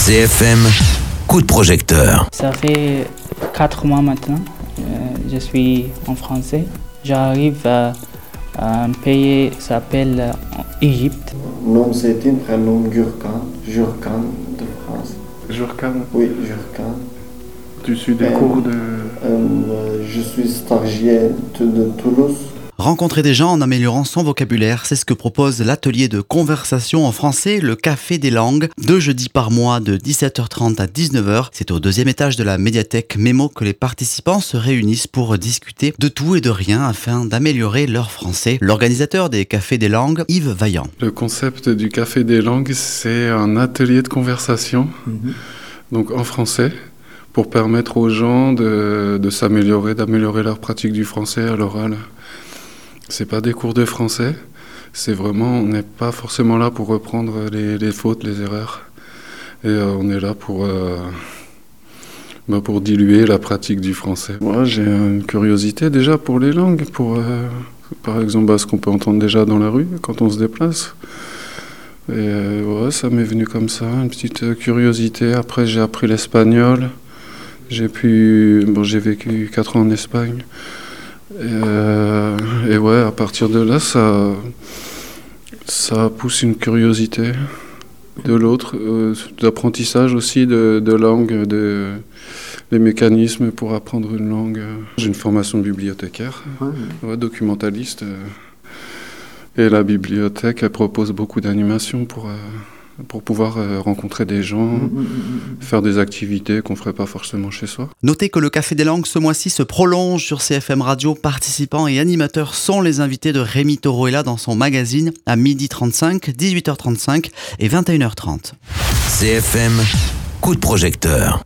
CFM, coup de projecteur. Ça fait 4 mois maintenant, je suis en français. J'arrive à un pays qui s'appelle Égypte. Nom c'est un prénom Gurkan de France. Jurkan, Oui, Gurkan. tu suis des cours de... Je suis stagiaire de Toulouse. Rencontrer des gens en améliorant son vocabulaire, c'est ce que propose l'atelier de conversation en français, le Café des langues, 2 jeudis par mois de 17h30 à 19h. C'est au 2e étage de la médiathèque Mémo que les participants se réunissent pour discuter de tout et de rien afin d'améliorer leur français. L'organisateur des Cafés des langues, Yves Vaillant. Le concept du Café des langues, c'est un atelier de conversation, donc en français, pour permettre aux gens de s'améliorer, d'améliorer leur pratique du français à l'oral. C'est pas des cours de français, c'est vraiment, on n'est pas forcément là pour reprendre les fautes, les erreurs. Et on est là pour diluer la pratique du français. Moi, j'ai une curiosité déjà pour les langues, pour par exemple ce qu'on peut entendre déjà dans la rue quand on se déplace. Et ça m'est venu comme ça, une petite curiosité. Après, j'ai appris l'espagnol. J'ai vécu 4 ans en Espagne. Et à partir de là, ça pousse une curiosité de l'autre, d'apprentissage aussi de langue, les mécanismes pour apprendre une langue. J'ai une formation de bibliothécaire, documentaliste. Et la bibliothèque, elle propose beaucoup d'animations pour pouvoir rencontrer des gens, faire des activités qu'on ne ferait pas forcément chez soi. Notez que le Café des langues ce mois-ci se prolonge sur CFM Radio. Participants et animateurs sont les invités de Rémi Toroella dans son magazine à 12h35, 18h35 et 21h30. CFM, coup de projecteur.